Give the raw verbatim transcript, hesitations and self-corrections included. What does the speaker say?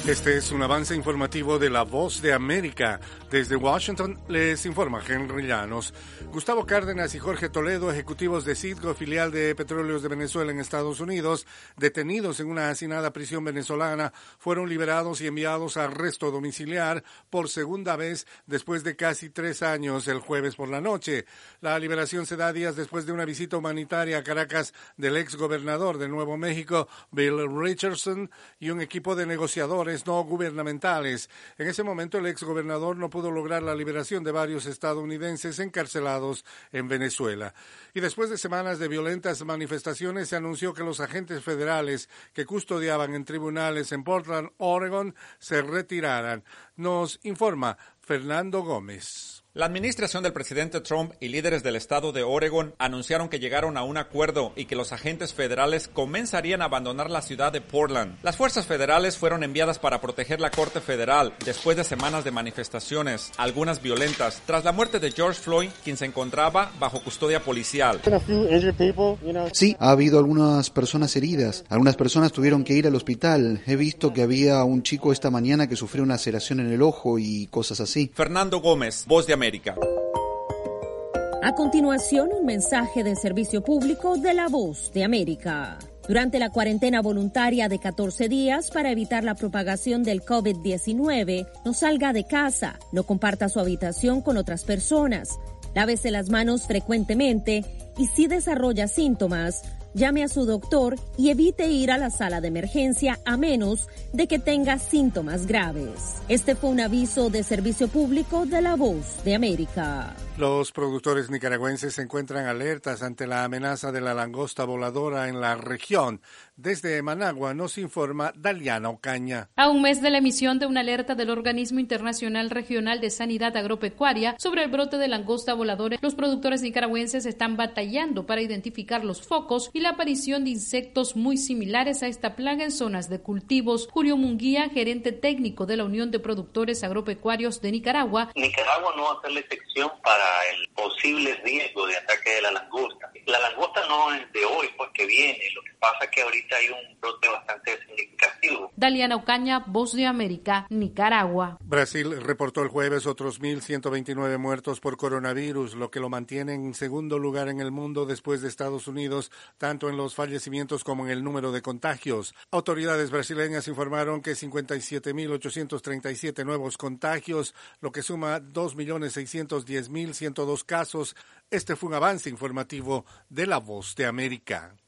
Este es un avance informativo de La Voz de América. Desde Washington les informa Henry Llanos. Gustavo Cárdenas y Jorge Toledo, ejecutivos de Citgo, filial de Petróleos de Venezuela en Estados Unidos, detenidos en una hacinada prisión venezolana, fueron liberados y enviados a arresto domiciliar por segunda vez después de casi tres años el jueves por la noche. La liberación se da días después de una visita humanitaria a Caracas del ex gobernador de Nuevo México, Bill Richardson, y un equipo de negociadores no gubernamentales. En ese momento el exgobernador no pudo lograr la liberación de varios estadounidenses encarcelados en Venezuela. Y después de semanas de violentas manifestaciones se anunció que los agentes federales que custodiaban en tribunales en Portland, Oregon, se retiraran. Nos informa Fernando Gómez. La administración del presidente Trump y líderes del estado de Oregon anunciaron que llegaron a un acuerdo y que los agentes federales comenzarían a abandonar la ciudad de Portland. Las fuerzas federales fueron enviadas para proteger la Corte Federal después de semanas de manifestaciones, algunas violentas, tras la muerte de George Floyd, quien se encontraba bajo custodia policial. Sí, ha habido algunas personas heridas. Algunas personas tuvieron que ir al hospital. He visto que había un chico esta mañana que sufrió una laceración en el ojo y cosas así. Fernando Gómez, Voz de América. A continuación, un mensaje de servicio público de La Voz de América. Durante la cuarentena voluntaria de catorce días para evitar la propagación del COVID diecinueve, no salga de casa, no comparta su habitación con otras personas, lávese las manos frecuentemente y si desarrolla síntomas, llame a su doctor y evite ir a la sala de emergencia a menos de que tenga síntomas graves. Este fue un aviso de servicio público de La Voz de América. Los productores nicaragüenses se encuentran alertas ante la amenaza de la langosta voladora en la región. Desde Managua nos informa Daliana Ocaña. A un mes de la emisión de una alerta del Organismo Internacional Regional de Sanidad Agropecuaria sobre el brote de langosta voladora, los productores nicaragüenses están batallando para identificar los focos y la aparición de insectos muy similares a esta plaga en zonas de cultivos. Julio Munguía, gerente técnico de la Unión de Productores Agropecuarios de Nicaragua. Nicaragua no va a ser la excepción para el posible riesgo de ataque de la langosta. La langosta no es de hoy, pues que viene. Lo que pasa es que ahorita hay un brote bastante significativo. Daliana Ocaña, Voz de América, Nicaragua. Brasil reportó el jueves otros mil ciento veintinueve muertos por coronavirus, lo que lo mantiene en segundo lugar en el mundo después de Estados Unidos, tanto en los fallecimientos como en el número de contagios. Autoridades brasileñas informaron que cincuenta y siete mil ochocientos treinta y siete nuevos contagios, lo que suma dos millones seiscientos diez mil ciento dos casos. Este fue un avance informativo de La Voz de América.